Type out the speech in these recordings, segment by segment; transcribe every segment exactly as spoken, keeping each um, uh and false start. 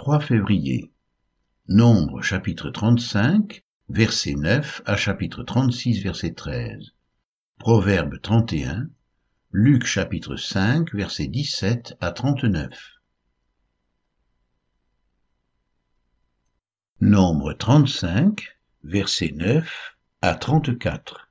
trois février. Nombre chapitre trente-cinq, verset neuf à chapitre trente-six, verset treize. Proverbe trente et un, Luc chapitre cinq, verset dix-sept à trente-neuf. Nombre trente-cinq, verset neuf à trente-quatre.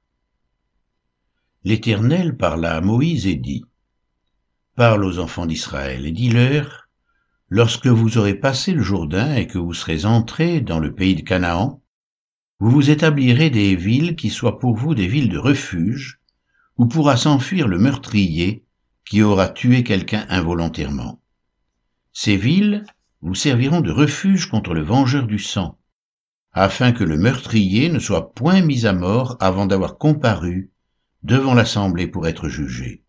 L'Éternel parla à Moïse et dit : Parle aux enfants d'Israël et dis-leur : Lorsque vous aurez passé le Jourdain et que vous serez entrés dans le pays de Canaan, vous vous établirez des villes qui soient pour vous des villes de refuge, où pourra s'enfuir le meurtrier qui aura tué quelqu'un involontairement. Ces villes vous serviront de refuge contre le vengeur du sang, afin que le meurtrier ne soit point mis à mort avant d'avoir comparu devant l'assemblée pour être jugé.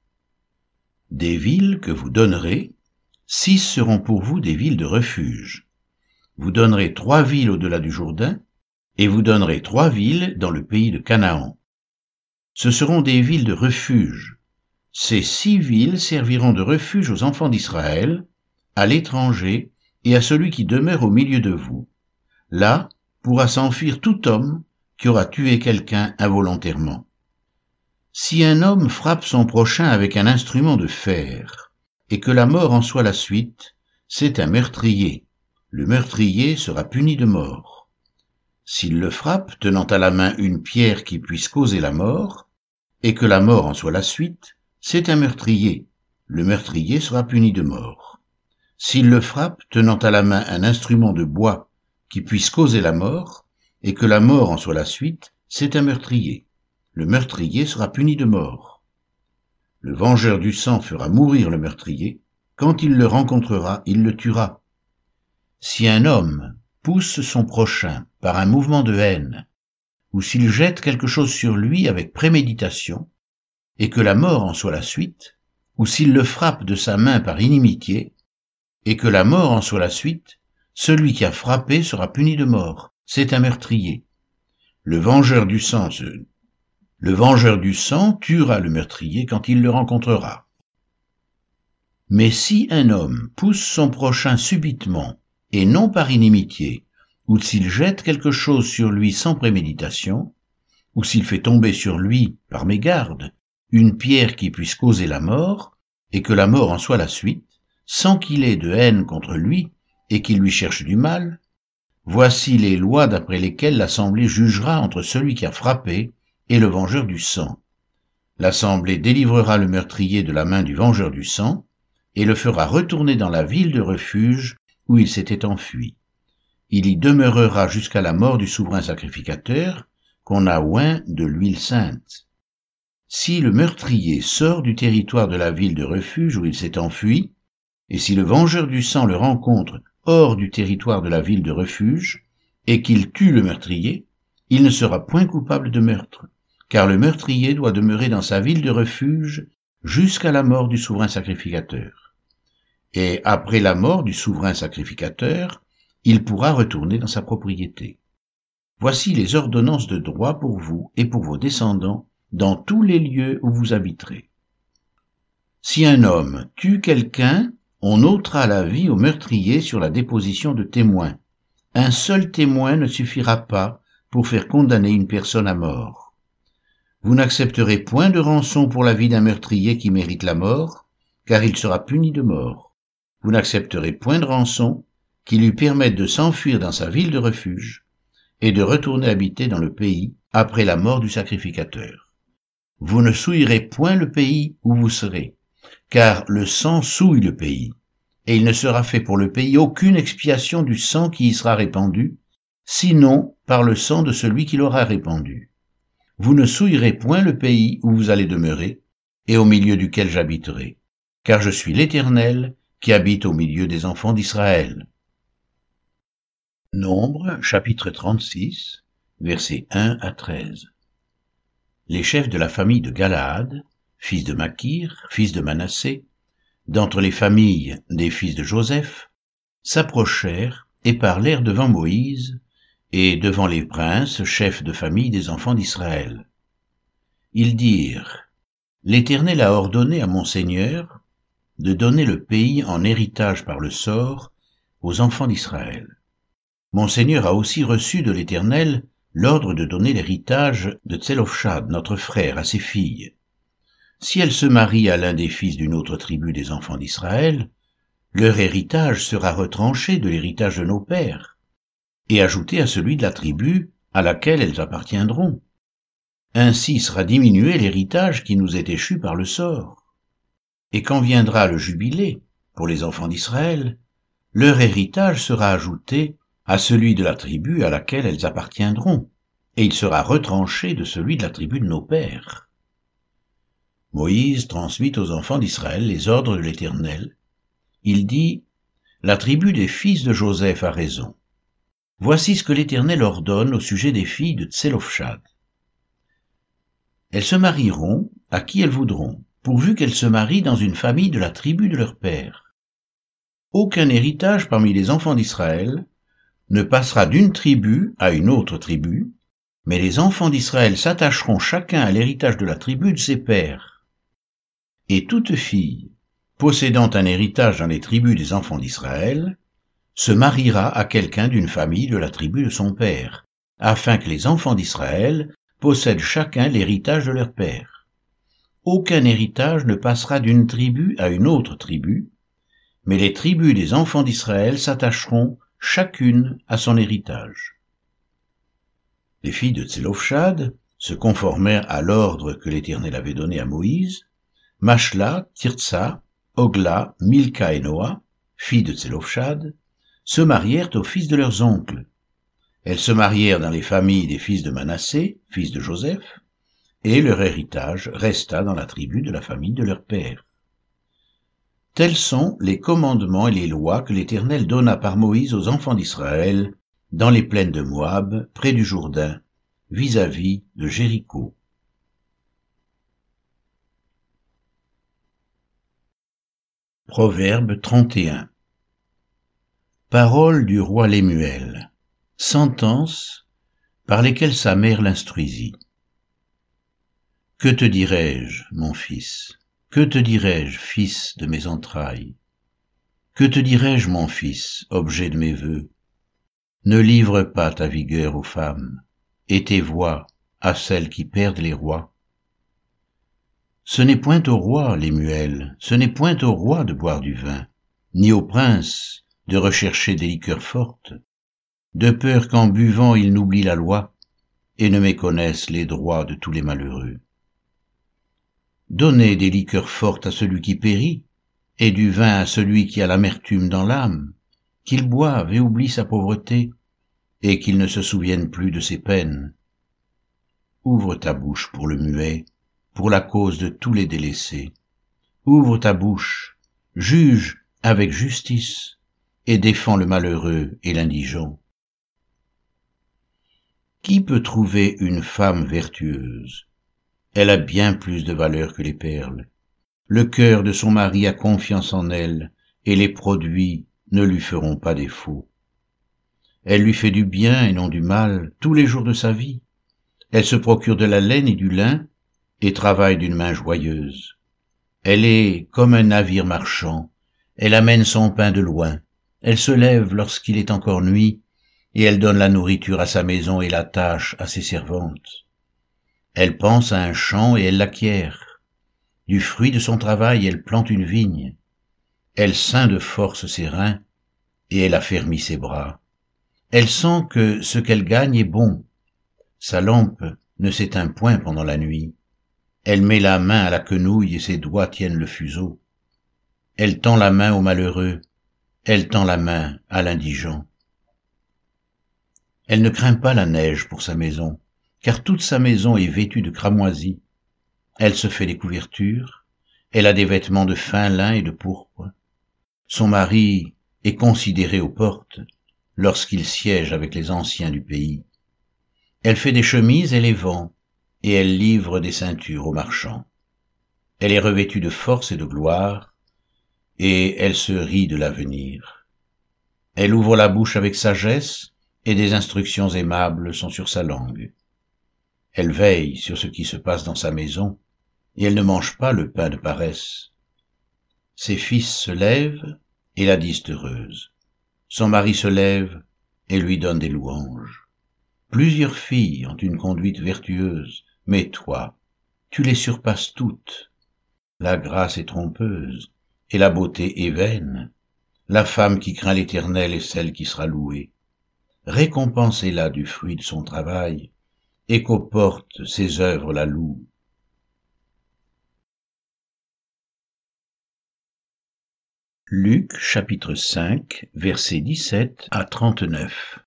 Des villes que vous donnerez, six seront pour vous des villes de refuge. Vous donnerez trois villes au-delà du Jourdain, et vous donnerez trois villes dans le pays de Canaan. Ce seront des villes de refuge. Ces six villes serviront de refuge aux enfants d'Israël, à l'étranger et à celui qui demeure au milieu de vous. Là pourra s'enfuir tout homme qui aura tué quelqu'un involontairement. Si un homme frappe son prochain avec un instrument de fer, et que la mort en soit la suite, c'est un meurtrier. Le meurtrier sera puni de mort. S'il le frappe tenant à la main une pierre qui puisse causer la mort, et que la mort en soit la suite, c'est un meurtrier. Le meurtrier sera puni de mort. S'il le frappe tenant à la main un instrument de bois qui puisse causer la mort, et que la mort en soit la suite, c'est un meurtrier. Le meurtrier sera puni de mort. Le vengeur du sang fera mourir le meurtrier. Quand il le rencontrera, il le tuera. Si un homme pousse son prochain par un mouvement de haine, ou s'il jette quelque chose sur lui avec préméditation, et que la mort en soit la suite, ou s'il le frappe de sa main par inimitié, et que la mort en soit la suite, celui qui a frappé sera puni de mort. C'est un meurtrier. Le vengeur du sang se Le vengeur du sang tuera le meurtrier quand il le rencontrera. Mais si un homme pousse son prochain subitement, et non par inimitié, ou s'il jette quelque chose sur lui sans préméditation, ou s'il fait tomber sur lui, par mégarde, une pierre qui puisse causer la mort, et que la mort en soit la suite, sans qu'il ait de haine contre lui, et qu'il lui cherche du mal, voici les lois d'après lesquelles l'Assemblée jugera entre celui qui a frappé et le vengeur du sang. L'Assemblée délivrera le meurtrier de la main du vengeur du sang, et le fera retourner dans la ville de refuge où il s'était enfui. Il y demeurera jusqu'à la mort du souverain sacrificateur, qu'on a oint de l'huile sainte. Si le meurtrier sort du territoire de la ville de refuge où il s'est enfui, et si le vengeur du sang le rencontre hors du territoire de la ville de refuge, et qu'il tue le meurtrier, il ne sera point coupable de meurtre, car le meurtrier doit demeurer dans sa ville de refuge jusqu'à la mort du souverain sacrificateur. Et après la mort du souverain sacrificateur, il pourra retourner dans sa propriété. Voici les ordonnances de droit pour vous et pour vos descendants dans tous les lieux où vous habiterez. Si un homme tue quelqu'un, on ôtera la vie au meurtrier sur la déposition de témoins. Un seul témoin ne suffira pas pour faire condamner une personne à mort. Vous n'accepterez point de rançon pour la vie d'un meurtrier qui mérite la mort, car il sera puni de mort. Vous n'accepterez point de rançon qui lui permette de s'enfuir dans sa ville de refuge et de retourner habiter dans le pays après la mort du sacrificateur. Vous ne souillerez point le pays où vous serez, car le sang souille le pays, et il ne sera fait pour le pays aucune expiation du sang qui y sera répandu, sinon par le sang de celui qui l'aura répandu. Vous ne souillerez point le pays où vous allez demeurer, et au milieu duquel j'habiterai, car je suis l'Éternel qui habite au milieu des enfants d'Israël. Nombre, chapitre trente-six, versets un à treize. Les chefs de la famille de Galaad, fils de Makir, fils de Manassé, d'entre les familles des fils de Joseph, s'approchèrent et parlèrent devant Moïse, et devant les princes, chefs de famille des enfants d'Israël. Ils dirent : L'Éternel a ordonné à mon Seigneur de donner le pays en héritage par le sort aux enfants d'Israël. Mon Seigneur a aussi reçu de l'Éternel l'ordre de donner l'héritage de Tselophshad, notre frère, à ses filles. Si elles se marient à l'un des fils d'une autre tribu des enfants d'Israël, leur héritage sera retranché de l'héritage de nos pères, et ajouté à celui de la tribu à laquelle elles appartiendront. Ainsi sera diminué l'héritage qui nous est échu par le sort. Et quand viendra le jubilé, pour les enfants d'Israël, leur héritage sera ajouté à celui de la tribu à laquelle elles appartiendront, et il sera retranché de celui de la tribu de nos pères. Moïse transmit aux enfants d'Israël les ordres de l'Éternel. Il dit, « La tribu des fils de Joseph a raison. Voici ce que l'Éternel ordonne au sujet des filles de Tselophshad. Elles se marieront à qui elles voudront, pourvu qu'elles se marient dans une famille de la tribu de leur père. Aucun héritage parmi les enfants d'Israël ne passera d'une tribu à une autre tribu, mais les enfants d'Israël s'attacheront chacun à l'héritage de la tribu de ses pères. Et toute fille possédant un héritage dans les tribus des enfants d'Israël se mariera à quelqu'un d'une famille de la tribu de son père, afin que les enfants d'Israël possèdent chacun l'héritage de leur père. Aucun héritage ne passera d'une tribu à une autre tribu, mais les tribus des enfants d'Israël s'attacheront chacune à son héritage. » Les filles de Tselophshad se conformèrent à l'ordre que l'Éternel avait donné à Moïse. Machla, Tirtsa, Ogla, Milka et Noa, filles de Tselophshad, se marièrent aux fils de leurs oncles. Elles se marièrent dans les familles des fils de Manassé, fils de Joseph, et leur héritage resta dans la tribu de la famille de leur père. Tels sont les commandements et les lois que l'Éternel donna par Moïse aux enfants d'Israël dans les plaines de Moab, près du Jourdain, vis-à-vis de Jéricho. Proverbe trente et un. Parole du roi Lemuel. Sentences par lesquelles sa mère l'instruisit. Que te dirai-je, mon fils? Que te dirai-je, fils de mes entrailles? Que te dirai-je, mon fils, objet de mes vœux? Ne livre pas ta vigueur aux femmes, et tes voix à celles qui perdent les rois. Ce n'est point au roi, Lemuel, ce n'est point au roi de boire du vin, ni au prince de rechercher des liqueurs fortes, de peur qu'en buvant ils n'oublient la loi, et ne méconnaissent les droits de tous les malheureux. Donnez des liqueurs fortes à celui qui périt, et du vin à celui qui a l'amertume dans l'âme, qu'il boive et oublie sa pauvreté, et qu'il ne se souvienne plus de ses peines. Ouvre ta bouche pour le muet, pour la cause de tous les délaissés. Ouvre ta bouche, juge avec justice, et défends le malheureux et l'indigent. Qui peut trouver une femme vertueuse? Elle a bien plus de valeur que les perles. Le cœur de son mari a confiance en elle, et les produits ne lui feront pas défaut. Elle lui fait du bien et non du mal tous les jours de sa vie. Elle se procure de la laine et du lin, et travaille d'une main joyeuse. Elle est comme un navire marchand, elle amène son pain de loin. Elle se lève lorsqu'il est encore nuit, et elle donne la nourriture à sa maison et la tâche à ses servantes. Elle pense à un champ et elle l'acquiert. Du fruit de son travail, elle plante une vigne. Elle ceint de force ses reins, et elle affermit ses bras. Elle sent que ce qu'elle gagne est bon. Sa lampe ne s'éteint point pendant la nuit. Elle met la main à la quenouille et ses doigts tiennent le fuseau. Elle tend la main au malheureux, elle tend la main à l'indigent. Elle ne craint pas la neige pour sa maison, car toute sa maison est vêtue de cramoisis. Elle se fait des couvertures, elle a des vêtements de fin lin et de pourpre. Son mari est considéré aux portes lorsqu'il siège avec les anciens du pays. Elle fait des chemises et les vend, et elle livre des ceintures aux marchands. Elle est revêtue de force et de gloire, et elle se rit de l'avenir. Elle ouvre la bouche avec sagesse, et des instructions aimables sont sur sa langue. Elle veille sur ce qui se passe dans sa maison, et elle ne mange pas le pain de paresse. Ses fils se lèvent et la disent heureuse. Son mari se lève et lui donne des louanges. Plusieurs filles ont une conduite vertueuse, mais toi, tu les surpasses toutes. La grâce est trompeuse et la beauté est vaine. La femme qui craint l'Éternel est celle qui sera louée. Récompensez-la du fruit de son travail, et qu'aux portes ses œuvres la louent. Luc chapitre cinq, versets dix-sept à trente-neuf.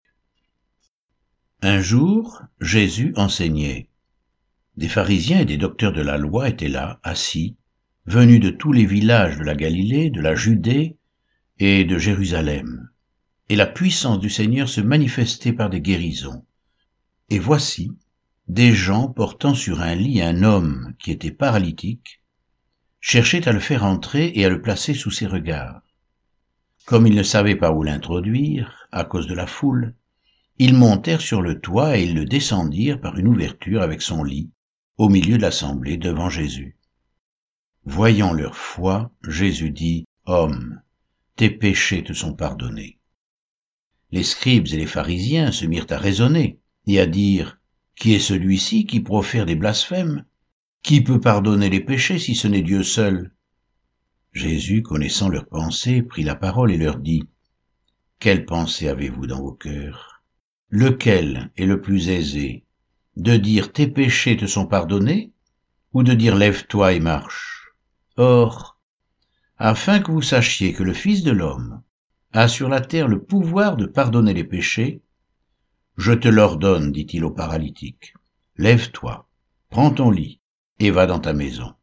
Un jour, Jésus enseignait. Des pharisiens et des docteurs de la loi étaient là, assis, venus de tous les villages de la Galilée, de la Judée et de Jérusalem. Et la puissance du Seigneur se manifestait par des guérisons. Et voici, des gens portant sur un lit un homme qui était paralytique, cherchaient à le faire entrer et à le placer sous ses regards. Comme ils ne savaient pas où l'introduire, à cause de la foule, ils montèrent sur le toit et ils le descendirent par une ouverture avec son lit, au milieu de l'assemblée devant Jésus. Voyant leur foi, Jésus dit, « Homme, tes péchés te sont pardonnés. » Les scribes et les pharisiens se mirent à raisonner et à dire, « Qui est celui-ci qui profère des blasphèmes? Qui peut pardonner les péchés si ce n'est Dieu seul ?» Jésus, connaissant leurs pensées, prit la parole et leur dit, « Quelle pensée avez-vous dans vos cœurs? Lequel est le plus aisé, de dire « Tes péchés te sont pardonnés » ou de dire « Lève-toi et marche » Or, afin que vous sachiez que le Fils de l'homme a sur la terre le pouvoir de pardonner les péchés, je te l'ordonne, dit-il au paralytique, lève-toi, prends ton lit et va dans ta maison.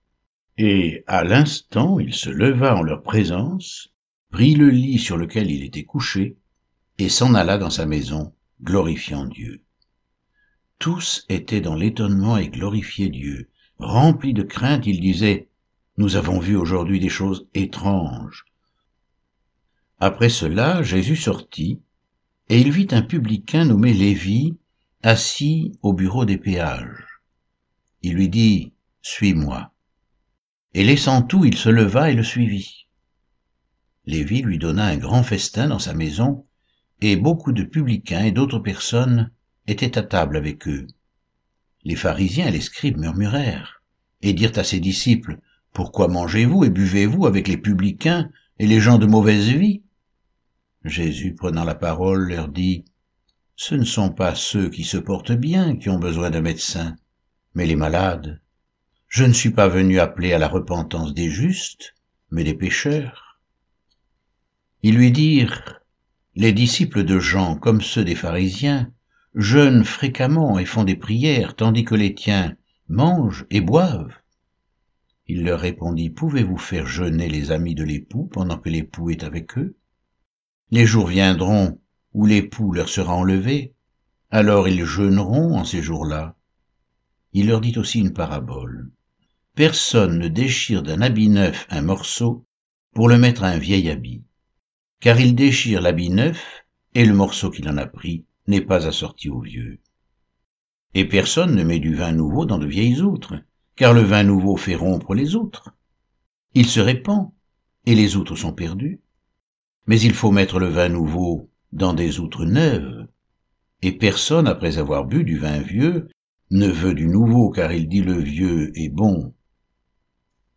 Et à l'instant, il se leva en leur présence, prit le lit sur lequel il était couché et s'en alla dans sa maison, glorifiant Dieu. Tous étaient dans l'étonnement et glorifiaient Dieu. Remplis de crainte, ils disaient, « Nous avons vu aujourd'hui des choses étranges. » Après cela, Jésus sortit, et il vit un publicain nommé Lévi, assis au bureau des péages. Il lui dit, « Suis-moi. » Et laissant tout, il se leva et le suivit. Lévi lui donna un grand festin dans sa maison, et beaucoup de publicains et d'autres personnes étaient à table avec eux. Les pharisiens et les scribes murmurèrent, et dirent à ses disciples, « Pourquoi mangez-vous et buvez-vous avec les publicains et les gens de mauvaise vie ?» Jésus, prenant la parole, leur dit, « Ce ne sont pas ceux qui se portent bien qui ont besoin d'un médecin, mais les malades. Je ne suis pas venu appeler à la repentance des justes, mais des pécheurs. » Ils lui dirent, « Les disciples de Jean, comme ceux des pharisiens, jeûnent fréquemment et font des prières, tandis que les tiens mangent et boivent. » Il leur répondit, « Pouvez-vous faire jeûner les amis de l'époux pendant que l'époux est avec eux? Les jours viendront où l'époux leur sera enlevé, alors ils jeûneront en ces jours-là. » Il leur dit aussi une parabole. « Personne ne déchire d'un habit neuf un morceau pour le mettre à un vieil habit, car il déchire l'habit neuf et le morceau qu'il en a pris n'est pas assorti au vieux. Et personne ne met du vin nouveau dans de vieilles outres, car le vin nouveau fait rompre les outres. Il se répand, et les outres sont perdues. Mais il faut mettre le vin nouveau dans des outres neuves. Et personne, après avoir bu du vin vieux, ne veut du nouveau, car il dit le vieux est bon.